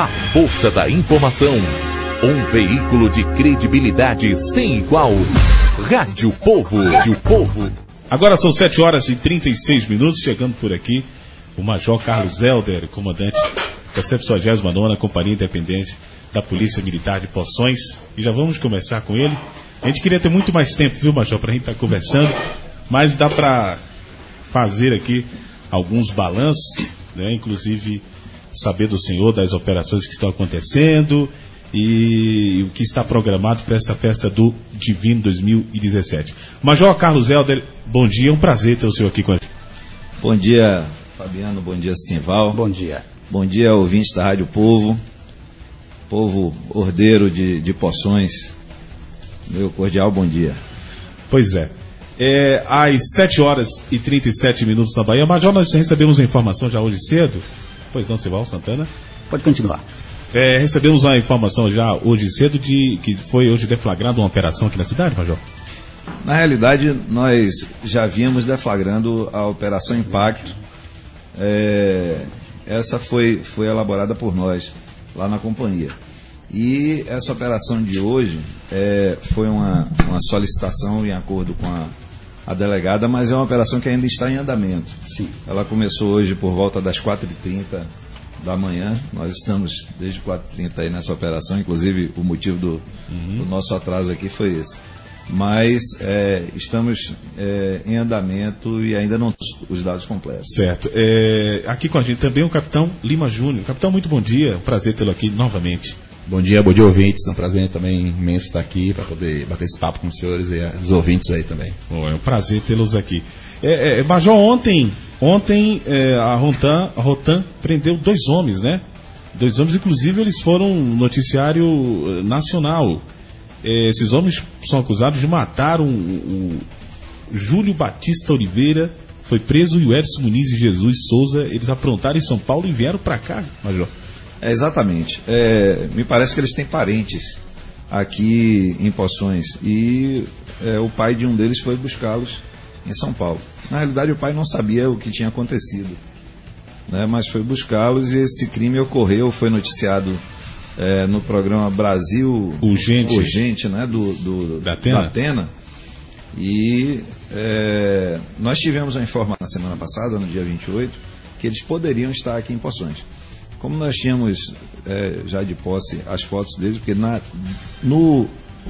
A força da informação. Um veículo de credibilidade sem igual. Rádio Povo. Rádio Povo. Agora são 7h36, chegando por aqui o Major Carlos Helder, comandante da 79ª Companhia Independente da Polícia Militar de Poções. E já vamos começar com ele. A gente queria ter muito mais tempo, viu, Major, para a gente estar conversando, mas dá para fazer aqui alguns balanços, né? Inclusive saber do senhor das operações que estão acontecendo e o que está programado para essa festa do Divino 2017. Major Carlos Helder, bom dia, é um prazer ter o senhor aqui com a gente. Bom dia, Fabiano, bom dia, Simval. Bom dia. Bom dia, ouvintes da Rádio Povo, povo ordeiro de Poções, meu cordial bom dia. Pois é. Às 7h37 na Bahia. Major, nós recebemos a informação já hoje cedo. Pois não, Simval Santana? Pode continuar. Recebemos a informação já hoje cedo de que foi hoje deflagrada uma operação aqui na cidade, Major? Na realidade, nós já vínhamos deflagrando a Operação Impacto. Essa foi elaborada por nós, lá na companhia. E essa operação de hoje foi uma solicitação em acordo com a delegada, mas é uma operação que ainda está em andamento. Sim. Ela começou hoje por volta das 4h30 da manhã. Nós estamos desde 4h30 aí nessa operação, inclusive o motivo do nosso atraso aqui foi esse. Mas estamos em andamento e ainda não temos os dados completos. Certo. Aqui com a gente também o capitão Lima Júnior. Capitão, muito bom dia, um prazer tê-lo aqui novamente. Bom dia, ouvintes. É um prazer também imenso estar aqui para poder bater esse papo com os senhores e os ouvintes aí também. É um prazer tê-los aqui. Major, ontem a Rotan prendeu 2 homens, né? 2 homens, inclusive eles foram noticiário nacional. Esses homens são acusados de matar o Júlio Batista Oliveira, foi preso, e o Edson Muniz e Jesus Souza. Eles aprontaram em São Paulo e vieram para cá, Major. Exatamente. Me parece que eles têm parentes aqui em Poções e o pai de um deles foi buscá-los em São Paulo. Na realidade, o pai não sabia o que tinha acontecido, né, mas foi buscá-los e esse crime ocorreu, foi noticiado no programa Brasil Urgente, né, da Atena. E nós tivemos a informação na semana passada, no dia 28, que eles poderiam estar aqui em Poções. Como nós tínhamos já de posse as fotos deles, porque no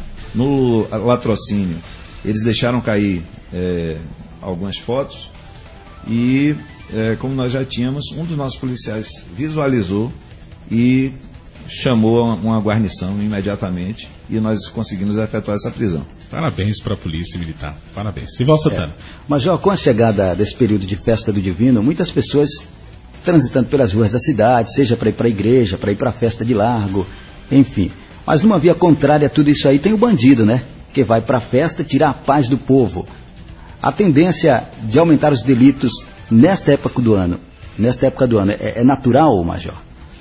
latrocínio eles deixaram cair algumas fotos e como nós já tínhamos, um dos nossos policiais visualizou e chamou uma guarnição imediatamente e nós conseguimos efetuar essa prisão. Parabéns para a Polícia Militar, parabéns. Simval Santana. Major, com a chegada desse período de festa do Divino, muitas pessoas transitando pelas ruas da cidade, seja para ir para a igreja, para ir para a festa de largo, enfim. Mas numa via contrária a tudo isso aí tem o bandido, né? Que vai para a festa tirar a paz do povo. A tendência de aumentar os delitos nesta época do ano é natural, Major?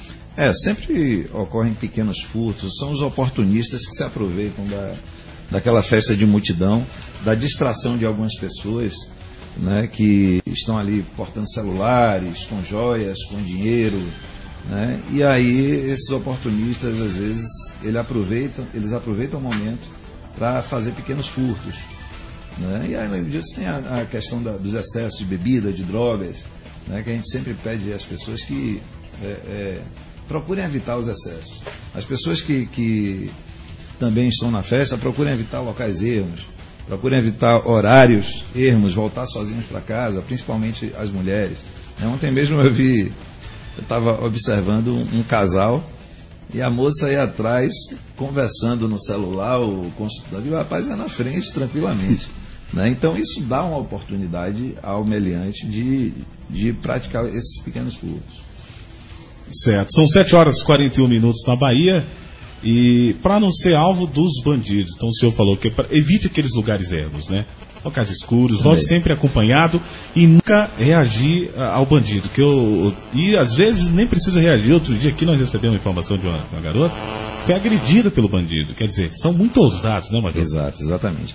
Sempre ocorrem pequenos furtos, são os oportunistas que se aproveitam daquela festa de multidão, da distração de algumas pessoas, né, que estão ali portando celulares, com joias, com dinheiro, né, e aí esses oportunistas, às vezes, eles aproveitam o momento para fazer pequenos furtos, né, e além disso tem a questão dos excessos de bebida, de drogas, né, que a gente sempre pede às pessoas que procurem evitar os excessos. As pessoas que também estão na festa procurem evitar locais ermos, procurem evitar horários ermos, voltar sozinhos para casa, principalmente as mulheres. Ontem mesmo eu estava observando um casal e a moça aí atrás conversando no celular, o consultor, e o rapaz ia na frente tranquilamente. Né? Então isso dá uma oportunidade ao meliante de praticar esses pequenos furtos. Certo, são 7h41 na Bahia. E para não ser alvo dos bandidos, então o senhor falou que evite aqueles lugares ermos, né? Locais escuros, volte sempre acompanhado e nunca reagir ao bandido. E às vezes nem precisa reagir. Outro dia aqui nós recebemos uma informação de uma garota que foi agredida pelo bandido. Quer dizer, são muito ousados, né, Major? Exato, exatamente.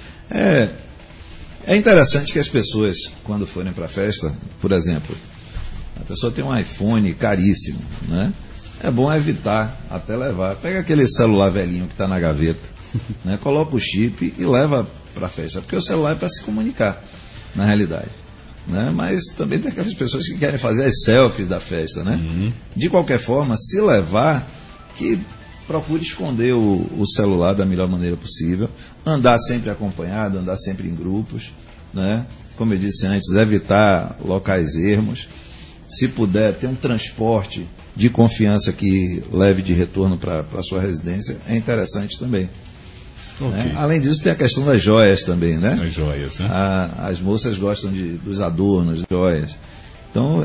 É interessante que as pessoas, quando forem para a festa, por exemplo, a pessoa tem um iPhone caríssimo, né? é bom evitar até levar. Pega aquele celular velhinho que está na gaveta, né? Coloca o chip e leva para a festa, porque o celular é para se comunicar, na realidade. Né? Mas também tem aquelas pessoas que querem fazer as selfies da festa, né? De qualquer forma, se levar, que procure esconder o celular da melhor maneira possível, andar sempre acompanhado, andar sempre em grupos, né? Como eu disse antes, evitar locais ermos. Se puder, ter um transporte de confiança que leve de retorno para a sua residência, é interessante também. Okay. Além disso, tem a questão das joias também, né? As joias, né? As moças gostam dos adornos, joias. Então,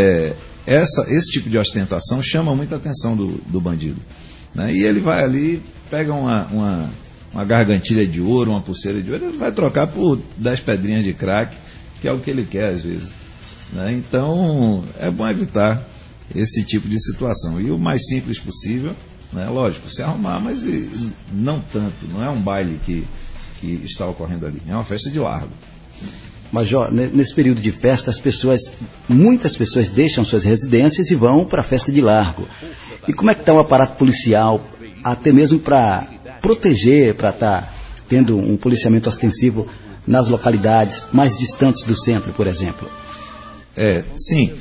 esse tipo de ostentação chama muita atenção do bandido. Né? E ele vai ali, pega uma gargantilha de ouro, uma pulseira de ouro, ele vai trocar por 10 pedrinhas de crack, que é o que ele quer às vezes. Né? Então, é bom evitar esse tipo de situação. E o mais simples possível, né? Lógico, se arrumar, mas não tanto. Não é um baile que está ocorrendo ali. É uma festa de largo. Major, nesse período de festa, muitas pessoas deixam suas residências e vão para a festa de largo. E como é que está o aparato policial, até mesmo para proteger, para estar tendo um policiamento ostensivo nas localidades mais distantes do centro, por exemplo? Sim.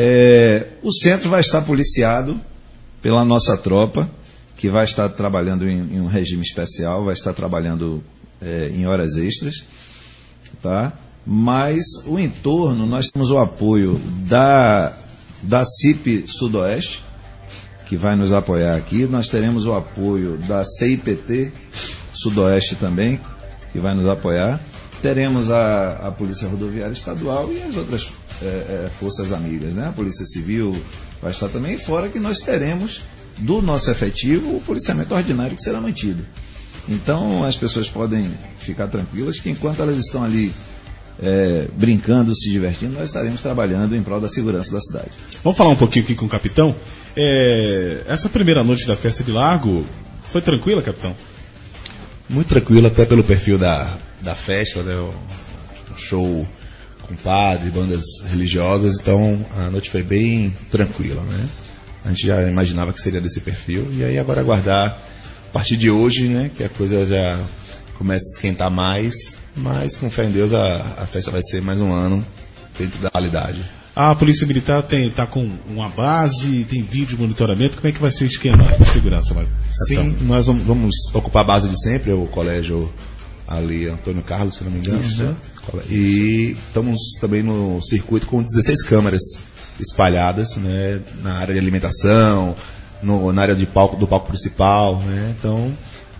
O centro vai estar policiado pela nossa tropa, que vai estar trabalhando em um regime especial, vai estar trabalhando em horas extras, tá? Mas o entorno, nós temos o apoio da CIP Sudoeste, que vai nos apoiar aqui, nós teremos o apoio da CIPT Sudoeste também, que vai nos apoiar, teremos a Polícia Rodoviária Estadual e as outras forças amigas, né? A Polícia Civil vai estar também, fora que nós teremos do nosso efetivo o policiamento ordinário que será mantido. Então as pessoas podem ficar tranquilas que enquanto elas estão ali brincando, se divertindo, nós estaremos trabalhando em prol da segurança da cidade. Vamos falar um pouquinho aqui com o capitão. Essa primeira noite da festa de largo foi tranquila, capitão? Muito tranquila, até pelo perfil da festa, né? Um show com padre, bandas religiosas, então a noite foi bem tranquila, né? A gente já imaginava que seria desse perfil, e aí agora aguardar a partir de hoje, né, que a coisa já começa a esquentar mais, mas com fé em Deus a festa vai ser mais um ano dentro da qualidade. A Polícia Militar está com uma base, tem vídeo monitoramento, como é que vai ser o esquema de segurança? Sim, nós vamos ocupar a base de sempre, o colégio ali, Antônio Carlos, se não me engano. Né? E estamos também no circuito com 16 câmeras espalhadas, né, na área de alimentação, na área do palco principal, né? Então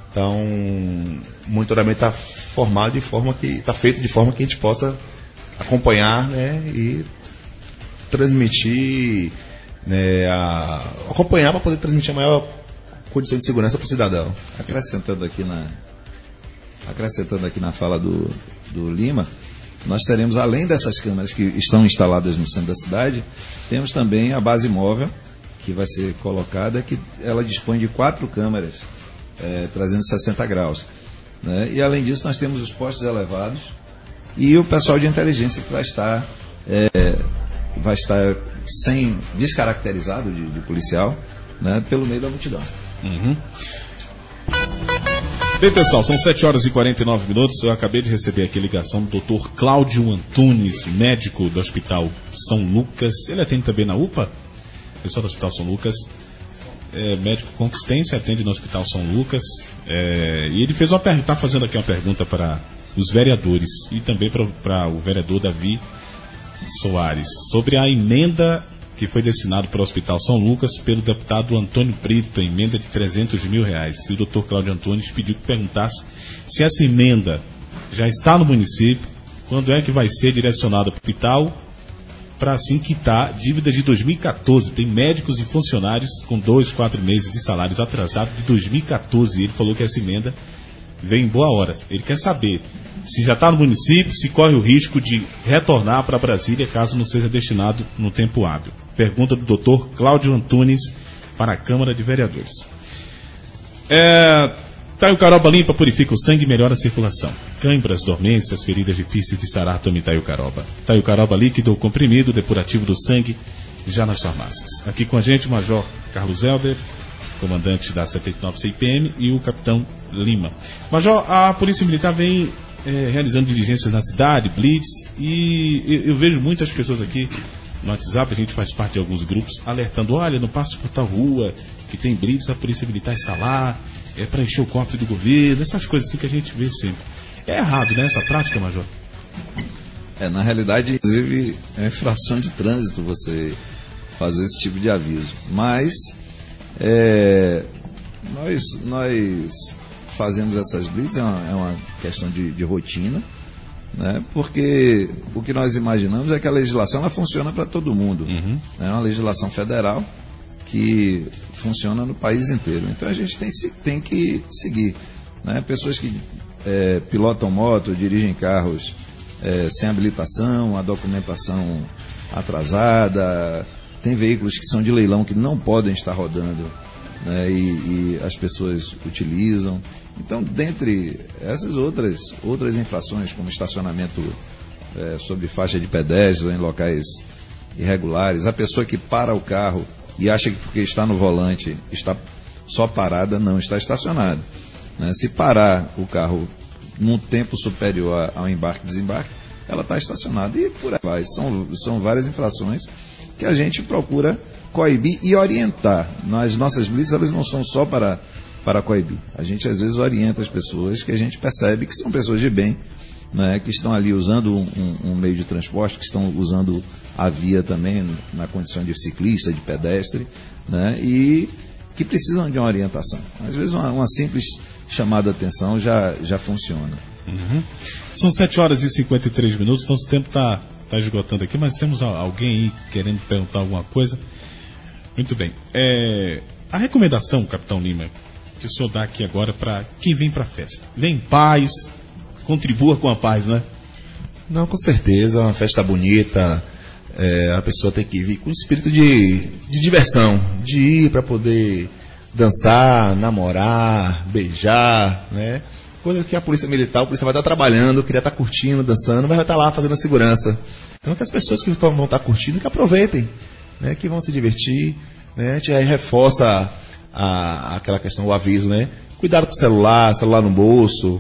o monitoramento está formado de forma que está feito de forma que a gente possa acompanhar, né, e transmitir, né, acompanhar para poder transmitir a maior condição de segurança para o cidadão. Acrescentando aqui na fala do Lima, nós teremos, além dessas câmeras que estão instaladas no centro da cidade, temos também a base móvel que vai ser colocada, que ela dispõe de 4 câmeras 360 graus. Né? E além disso nós temos os postos elevados e o pessoal de inteligência que vai estar descaracterizado de policial, né, pelo meio da multidão. Bem, pessoal, são 7 horas e 49 minutos. Eu acabei de receber aqui a ligação do Dr. Cláudio Antunes, médico do Hospital São Lucas. Ele atende também na UPA, pessoal do Hospital São Lucas. Médico conquistense, atende no Hospital São Lucas. E ele está fazendo aqui uma pergunta para os vereadores e também para o vereador Davi Soares sobre a emenda que foi destinado para o Hospital São Lucas pelo deputado Antônio Brito, a emenda de R$300 mil. E o doutor Cláudio Antunes pediu que perguntasse se essa emenda já está no município, quando é que vai ser direcionada para o hospital, para assim quitar dívidas de 2014. Tem médicos e funcionários com 2, 4 meses de salários atrasados de 2014. E ele falou que essa emenda veio em boa hora. Ele quer saber se já está no município, se corre o risco de retornar para Brasília caso não seja destinado no tempo hábil. Pergunta do Dr. Cláudio Antunes para a Câmara de Vereadores. Taiucaroba limpa, purifica o sangue e melhora a circulação. Cãibras, dormências, feridas difíceis de sarar, tome Taiucaroba. Taiucaroba líquido ou comprimido, depurativo do sangue, já nas farmácias. Aqui com a gente o Major Carlos Helder, comandante da 79 CIPM, e o Capitão Lima. Major, a Polícia Militar vem realizando diligências na cidade, blitz, e eu vejo muitas pessoas aqui no WhatsApp, a gente faz parte de alguns grupos, alertando, olha, não passe por tal rua, que tem blitz, a Polícia Militar está lá, é para encher o cofre do governo, essas coisas assim que a gente vê sempre. É errado, né, essa prática, Major? Na realidade, inclusive, é infração de trânsito você fazer esse tipo de aviso. Mas nós fazemos essas blitz, é uma questão de rotina, né? Porque o que nós imaginamos é que a legislação ela funciona para todo mundo. Uhum. É uma legislação federal que funciona no país inteiro. Então a gente tem que seguir, né? Pessoas que pilotam moto, dirigem carros sem habilitação, a documentação atrasada, tem veículos que são de leilão que não podem estar rodando, né? E as pessoas utilizam. Então, dentre essas outras infrações, como estacionamento sob faixa de pedestres ou em locais irregulares, a pessoa que para o carro e acha que porque está no volante está só parada, não está estacionada, né? Se parar o carro num tempo superior ao embarque e desembarque, ela está estacionada e por aí vai. São várias infrações que a gente procura coibir e orientar. As nossas blitz, elas não são só para coibir. A gente às vezes orienta as pessoas que a gente percebe que são pessoas de bem, né, que estão ali usando um meio de transporte, que estão usando a via também na condição de ciclista, de pedestre, né, e que precisam de uma orientação. Às vezes uma simples chamada de atenção já funciona. Uhum. São 7 horas e 53 minutos, então o tempo está esgotando aqui, mas temos alguém aí querendo perguntar alguma coisa. Muito bem. A recomendação, Capitão Lima, que o senhor dá aqui agora para quem vem para a festa. Vem em paz, contribua com a paz, né? Não, com certeza, uma festa bonita, a pessoa tem que vir com espírito de diversão, de ir para poder dançar, namorar, beijar, né? Coisa que a polícia militar, vai estar trabalhando, queria estar curtindo, dançando, mas vai estar lá fazendo a segurança. Então que as pessoas que vão estar curtindo, que aproveitem, né? Que vão se divertir, né? A gente aí reforça aquela questão, o aviso, né? Cuidado com o celular no bolso,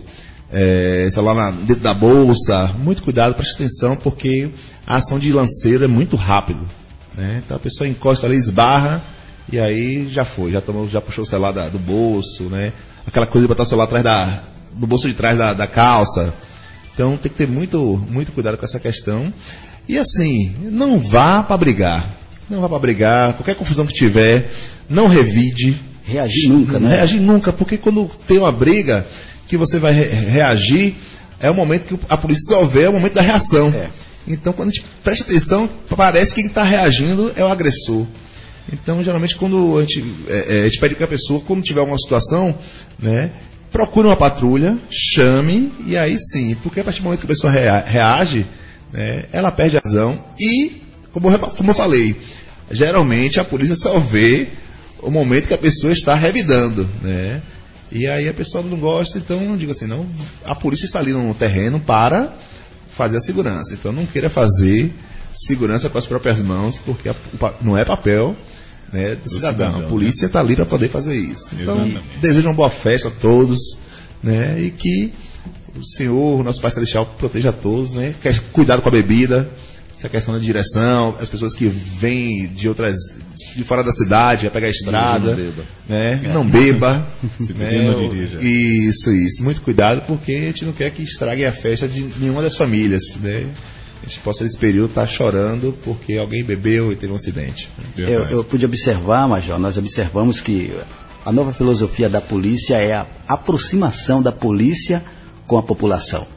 celular dentro da bolsa, muito cuidado, preste atenção, porque a ação de lanceiro é muito rápido, né? Então a pessoa encosta ali, esbarra, e aí já foi, já puxou o celular do bolso, né? Aquela coisa de botar o celular atrás do bolso de trás da calça. Então tem que ter muito, muito cuidado com essa questão. E assim, não vá para brigar. Não vá para brigar, qualquer confusão que tiver, não revide. Reagir nunca, né? Reagir nunca, porque quando tem uma briga que você vai reagir, é o momento que a polícia só vê, é o momento da reação. Então, quando a gente presta atenção, parece que quem está reagindo é o agressor. Então, geralmente, quando a gente pede que a pessoa, quando tiver alguma situação, né, procure uma patrulha, chame, e aí sim, porque a partir do momento que a pessoa reage, né, ela perde a razão. E, como eu falei, geralmente a polícia só vê o momento que a pessoa está revidando, né? E aí a pessoa não gosta, então eu digo assim, não, a polícia está ali no terreno para fazer a segurança, então não queira fazer segurança com as próprias mãos, porque não é papel, né, do cidadão. A polícia está ali para poder fazer isso. Então, desejo uma boa festa a todos, né? E que o Senhor, nosso Pai Celestial, proteja a todos, né? Cuidado com a bebida, essa questão da direção, as pessoas que vêm de fora da cidade, vai pegar a estrada, né? Não beba, né? Não dirija. Isso, muito cuidado, porque a gente não quer que estrague a festa de nenhuma das famílias, né? A gente possa nesse período estar chorando porque alguém bebeu e teve um acidente. Eu pude observar, Major, nós observamos que a nova filosofia da polícia é a aproximação da polícia com a população.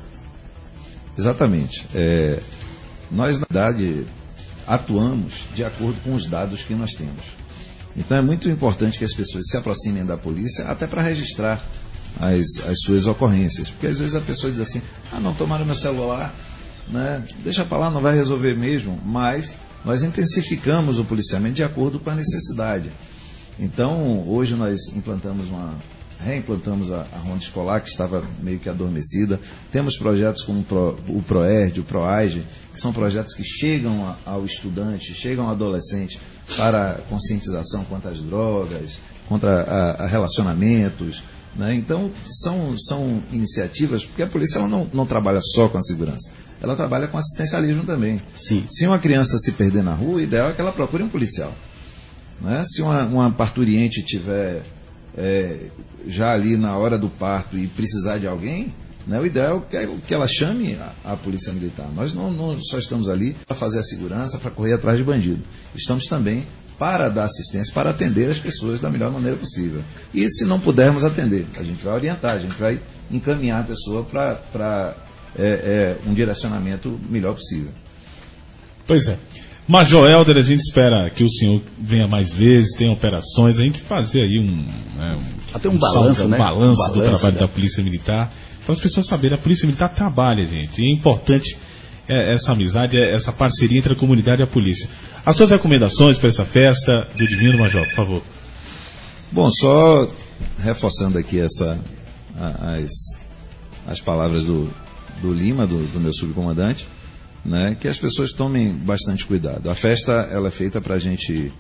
Exatamente. Nós, na verdade, atuamos de acordo com os dados que nós temos. Então é muito importante que as pessoas se aproximem da polícia até para registrar as suas ocorrências. Porque às vezes a pessoa diz assim, não tomaram meu celular, né? Deixa para lá, não vai resolver mesmo. Mas nós intensificamos o policiamento de acordo com a necessidade. Então hoje nós implantamos reimplantamos a ronda escolar, que estava meio que adormecida. Temos projetos como o ProERD, o ProAIGE, que são projetos que chegam ao estudante, chegam ao adolescente para conscientização contra as drogas, contra relacionamentos, né? Então, são iniciativas, porque a polícia ela não trabalha só com a segurança, ela trabalha com assistencialismo também. Sim. Se uma criança se perder na rua, o ideal é que ela procure um policial, né? Se uma parturiente tiver já ali na hora do parto e precisar de alguém, né, o ideal é que ela chame a polícia militar. Nós não só estamos ali para fazer a segurança, para correr atrás de bandido. Estamos também para dar assistência, para atender as pessoas da melhor maneira possível. E se não pudermos atender, a gente vai orientar, a gente vai encaminhar a pessoa para um direcionamento melhor possível. Pois é. Major Helder, a gente espera que o senhor venha mais vezes, tenha operações, a gente fazer aí até um balanço, né? balanço do trabalho da Polícia Militar, para as pessoas saberem, a Polícia Militar trabalha, gente, e é importante essa amizade, essa parceria entre a comunidade e a polícia. As suas recomendações para essa festa do Divino, Major, por favor. Bom, só reforçando aqui as palavras do Lima, do meu subcomandante, né, que as pessoas tomem bastante cuidado. A festa ela é feita para a gente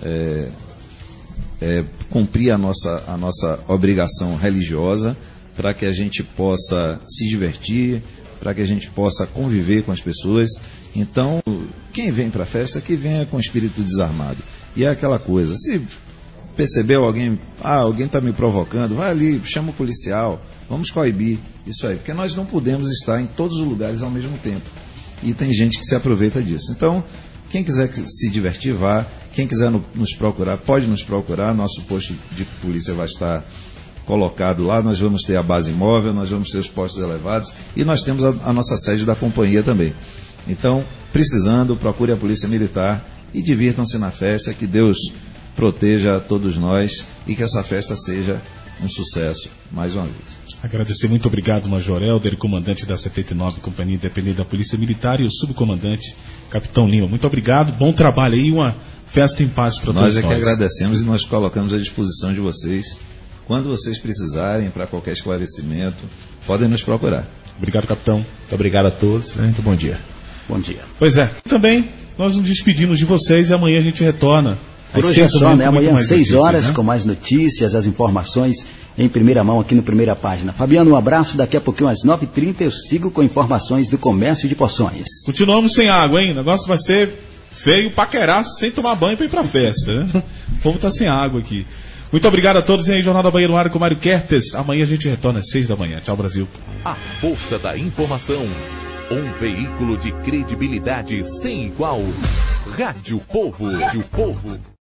cumprir a nossa obrigação religiosa, para que a gente possa se divertir, para que a gente possa conviver com as pessoas. Então, quem vem para a festa, que venha com o espírito desarmado. E é aquela coisa, se percebeu alguém está me provocando, vai ali, chama o policial, vamos coibir isso aí, porque nós não podemos estar em todos os lugares ao mesmo tempo. E tem gente que se aproveita disso. Então, quem quiser se divertir, vá. Quem quiser nos procurar, pode nos procurar. Nosso posto de polícia vai estar colocado lá. Nós vamos ter a base móvel, nós vamos ter os postos elevados e nós temos a nossa sede da companhia também. Então, precisando, procure a Polícia Militar e divirtam-se na festa. Que Deus proteja todos nós e que essa festa seja um sucesso, mais uma vez. Agradecer, muito obrigado, Major Helder, comandante da 79 Companhia Independente da Polícia Militar, e o subcomandante, Capitão Lima. Muito obrigado, bom trabalho aí, uma festa em paz para todos nós. Nós é que agradecemos e nós colocamos à disposição de vocês. Quando vocês precisarem, para qualquer esclarecimento, podem nos procurar. Obrigado, capitão. Muito obrigado a todos, né? Muito bom dia. Bom dia. Pois é, também nós nos despedimos de vocês e amanhã a gente retorna. Por hoje é só, né? Amanhã às 6 horas, né? Com mais notícias, as informações em primeira mão aqui no Primeira Página. Fabiano, um abraço. Daqui a pouquinho às 9h30 eu sigo com informações do comércio de Poções. Continuamos sem água, hein? O negócio vai ser feio, paqueraço, sem tomar banho para ir para a festa, né? O povo tá sem água aqui. Muito obrigado a todos. E aí, Jornal da Bahia no ar com Mário Kertes. Amanhã a gente retorna às 6 da manhã. Tchau, Brasil. A força da informação. Um veículo de credibilidade sem igual. Rádio Povo.